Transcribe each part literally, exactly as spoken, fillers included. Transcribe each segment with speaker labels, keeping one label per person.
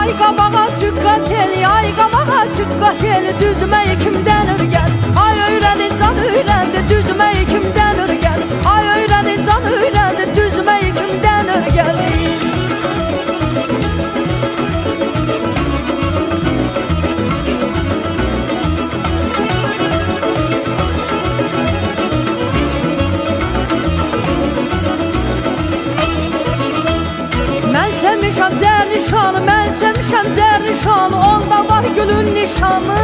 Speaker 1: Ay qabağa çıqqa gel, ay qabağa çıqqa gel, düzməyi kimdən örgən? Ay öyrədi can öyrəndi, düzməyi kimdən örgən? Ay öyrədi can öyrəndi, düzməyi kimdən örgən? Mən sevmişəm zərnişanı, mən sevmişəm zərnişanı, onda var gülün nişanı.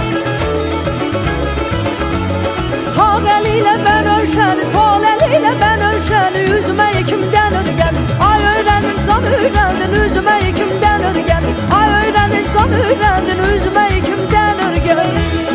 Speaker 1: Sağ əliyle mən ölşəni, sol əliyle mən ölşəni, üzməyi kimdən örgən? Ay öyrəndin can öyrəndin, üzməyi kimdən örgən? Ay öyrəndin can öyrəndin, üzməyi kimdən örgən?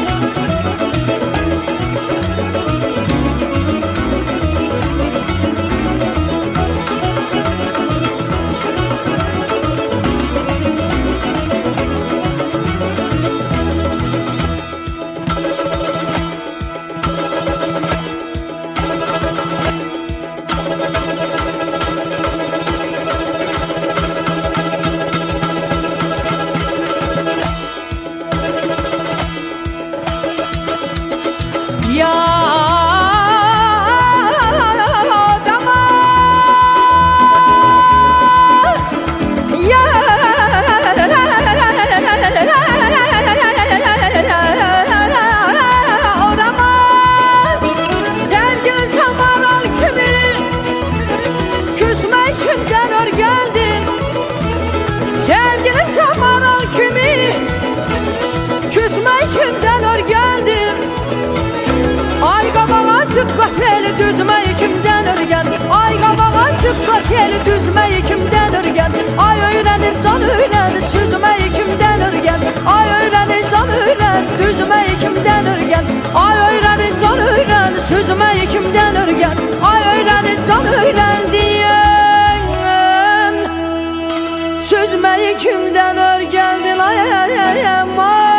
Speaker 1: Çıqqa gel, düzməyi kimdən örgən? Ay qabağa çıqqa gel, düzməyi kimdən örgən? Ay öyrənir can öyrənir, süzməyi kimdən örgən? Ay öyrənir can öyrənir, düzməyi kimdən örgən? Ay öyrənir can öyrənir, süzməyi kimdən örgən? Ay öyrənir can öyrənir deyən, süzməyi kimdən örgəndin? Ay ay ay ay ay.